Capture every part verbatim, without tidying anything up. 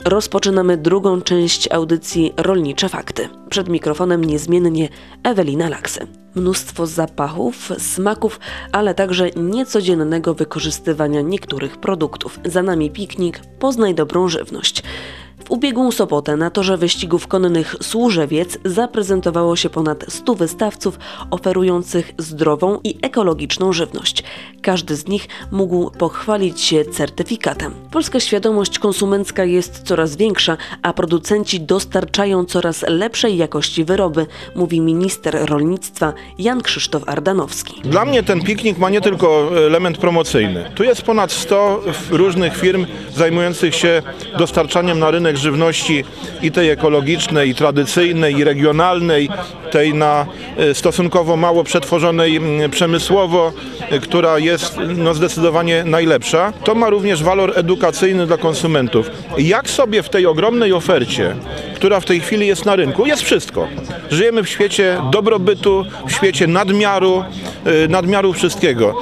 Rozpoczynamy drugą część audycji Rolnicze Fakty. Przed mikrofonem niezmiennie Ewelina Laksy. Mnóstwo zapachów, smaków, ale także niecodziennego wykorzystywania niektórych produktów. Za nami piknik Poznaj dobrą żywność. W ubiegłą sobotę na torze wyścigów konnych Służewiec zaprezentowało się ponad stu wystawców oferujących zdrową i ekologiczną żywność. Każdy z nich mógł pochwalić się certyfikatem. Polska świadomość konsumencka jest coraz większa, a producenci dostarczają coraz lepszej jakości wyroby, mówi minister rolnictwa Jan Krzysztof Ardanowski. Dla mnie ten piknik ma nie tylko element promocyjny. Tu jest ponad sto różnych firm zajmujących się dostarczaniem na rynek żywności i tej ekologicznej, i tradycyjnej, i regionalnej, tej na stosunkowo mało przetworzonej przemysłowo, która jest no, zdecydowanie najlepsza. To ma również walor edukacyjny dla konsumentów. Jak sobie w tej ogromnej ofercie, która w tej chwili jest na rynku, jest wszystko. Żyjemy w świecie dobrobytu, w świecie nadmiaru, nadmiaru wszystkiego.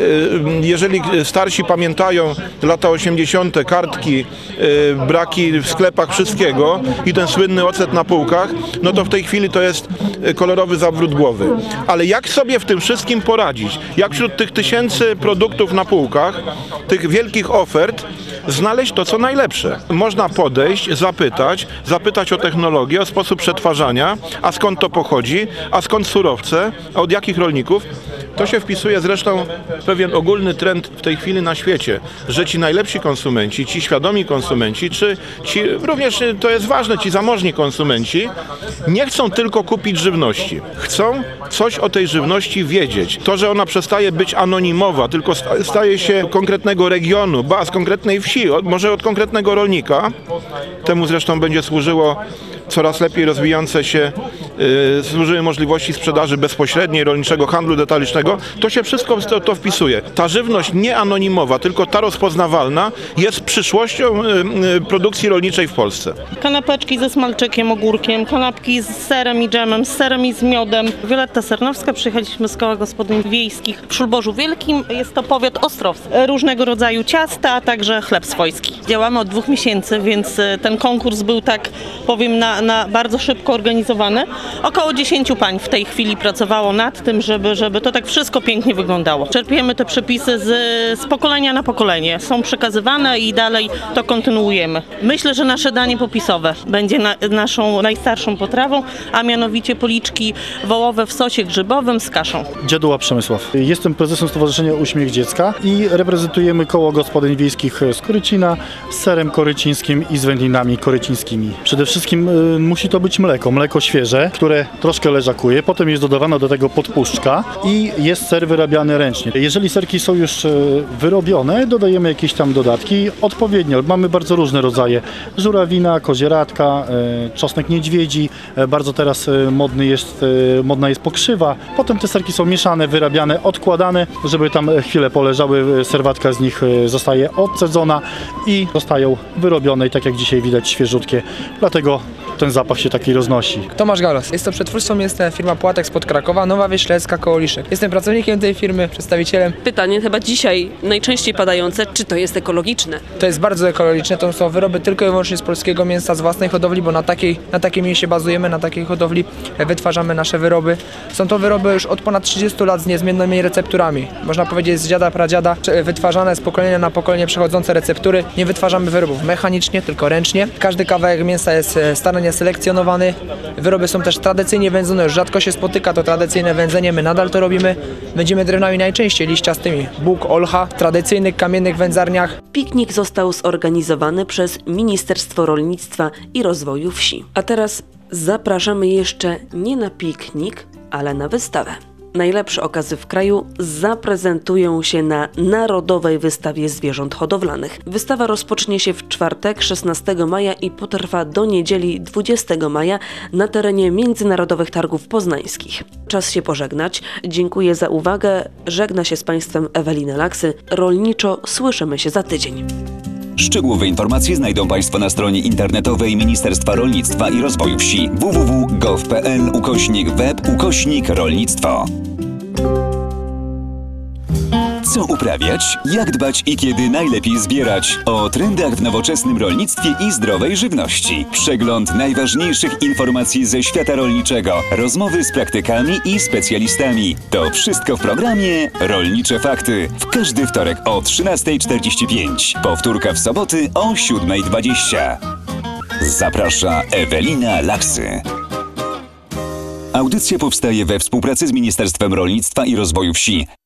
Jeżeli starsi pamiętają lata osiemdziesiąte, kartki, braki w sklepach wszystkiego i ten słynny ocet na półkach, no to w tej chwili to jest kolorowy zawrót głowy. Ale jak sobie w tym wszystkim poradzić? Jak wśród tych tysięcy produktów na półkach, tych wielkich ofert, znaleźć to, co najlepsze? Można podejść, zapytać, zapytać o technologię, o sposób przetwarzania, a skąd to pochodzi, a skąd surowce, a od jakich rolników. To się wpisuje zresztą w pewien ogólny trend w tej chwili na świecie, że ci najlepsi konsumenci, ci świadomi konsumenci, czy ci, również to jest ważne, ci zamożni konsumenci, nie chcą tylko kupić żywności. Chcą coś o tej żywności wiedzieć. To, że ona przestaje być anonimowa, tylko staje się konkretnego regionu, ba, z konkretnej wsi, od, może od konkretnego rolnika, temu zresztą będzie służyło coraz lepiej rozwijające się yy, służyły możliwości sprzedaży bezpośredniej, rolniczego handlu detalicznego, to się wszystko to, to wpisuje. Ta żywność nie anonimowa, tylko ta rozpoznawalna jest przyszłością yy, yy, produkcji rolniczej w Polsce. Kanapeczki ze smalczykiem, ogórkiem, kanapki z serem i dżemem, z serem i z miodem. Wioletta Sernowska, przyjechaliśmy z Koła Gospodyń Wiejskich w Szulborzu Wielkim. Jest to powiat ostrowski. Różnego rodzaju ciasta, a także chleb swojski. Działamy od dwóch miesięcy, więc ten konkurs był tak, powiem, na Na bardzo szybko organizowane. Około dziesięciu pań w tej chwili pracowało nad tym, żeby, żeby to tak wszystko pięknie wyglądało. Czerpiemy te przepisy z, z pokolenia na pokolenie. Są przekazywane i dalej to kontynuujemy. Myślę, że nasze danie popisowe będzie na, naszą najstarszą potrawą, a mianowicie policzki wołowe w sosie grzybowym z kaszą. Dziaduła Przemysław. Jestem prezesem Stowarzyszenia Uśmiech Dziecka i reprezentujemy Koło Gospodyń Wiejskich z Korycina z serem korycińskim i z wędlinami korycińskimi. Przede wszystkim musi to być mleko, mleko świeże, które troszkę leżakuje, potem jest dodawana do tego podpuszczka i jest ser wyrabiany ręcznie. Jeżeli serki są już wyrobione, dodajemy jakieś tam dodatki odpowiednio. Mamy bardzo różne rodzaje. Żurawina, kozieradka, czosnek niedźwiedzi, bardzo teraz modny jest, modna jest pokrzywa. Potem te serki są mieszane, wyrabiane, odkładane, żeby tam chwilę poleżały, serwatka z nich zostaje odcedzona i zostają wyrobione i tak jak dzisiaj widać świeżutkie. Dlatego ten zapach się taki roznosi. Tomasz Galos. Jest to przetwórstwą, jest firma Płatek spod Krakowa, Nowa Wieś Śledzka koło Liszek. Jestem pracownikiem tej firmy, przedstawicielem. Pytanie chyba dzisiaj najczęściej padające, czy to jest ekologiczne? To jest bardzo ekologiczne, to są wyroby tylko i wyłącznie z polskiego mięsa, z własnej hodowli, bo na takiej, na takiej mięsie bazujemy, na takiej hodowli wytwarzamy nasze wyroby. Są to wyroby już od ponad trzydziestu lat z niezmiennymi recepturami. Można powiedzieć z dziada, pradziada, wytwarzane z pokolenia na pokolenie przechodzące receptury. Nie wytwarzamy wyrobów mechanicznie, tylko ręcznie. Każdy kawałek mięsa jest starannie selekcjonowany. Wyroby są też tradycyjnie wędzone, już rzadko się spotyka to tradycyjne wędzenie, my nadal to robimy. Wędzimy drewnami najczęściej liściastymi, bóg, olcha, w tradycyjnych kamiennych wędzarniach. Piknik został zorganizowany przez Ministerstwo Rolnictwa i Rozwoju Wsi. A teraz zapraszamy jeszcze nie na piknik, ale na wystawę. Najlepsze okazy w kraju zaprezentują się na Narodowej Wystawie Zwierząt Hodowlanych. Wystawa rozpocznie się w czwartek, szesnastego maja i potrwa do niedzieli, dwudziestego maja na terenie Międzynarodowych Targów Poznańskich. Czas się pożegnać. Dziękuję za uwagę. Żegna się z Państwem Ewelina Laksy. Rolniczo słyszymy się za tydzień. Szczegółowe informacje znajdą Państwo na stronie internetowej Ministerstwa Rolnictwa i Rozwoju Wsi w w w kropka gov kropka p l ukośnik web ukośnik rolnictwo. Co uprawiać, jak dbać i kiedy najlepiej zbierać. O trendach w nowoczesnym rolnictwie i zdrowej żywności. Przegląd najważniejszych informacji ze świata rolniczego. Rozmowy z praktykami i specjalistami. To wszystko w programie Rolnicze Fakty. W każdy wtorek o trzynastej czterdzieści pięć. Powtórka w soboty o siódmej dwadzieścia. Zaprasza Ewelina Laksy. Audycja powstaje we współpracy z Ministerstwem Rolnictwa i Rozwoju Wsi.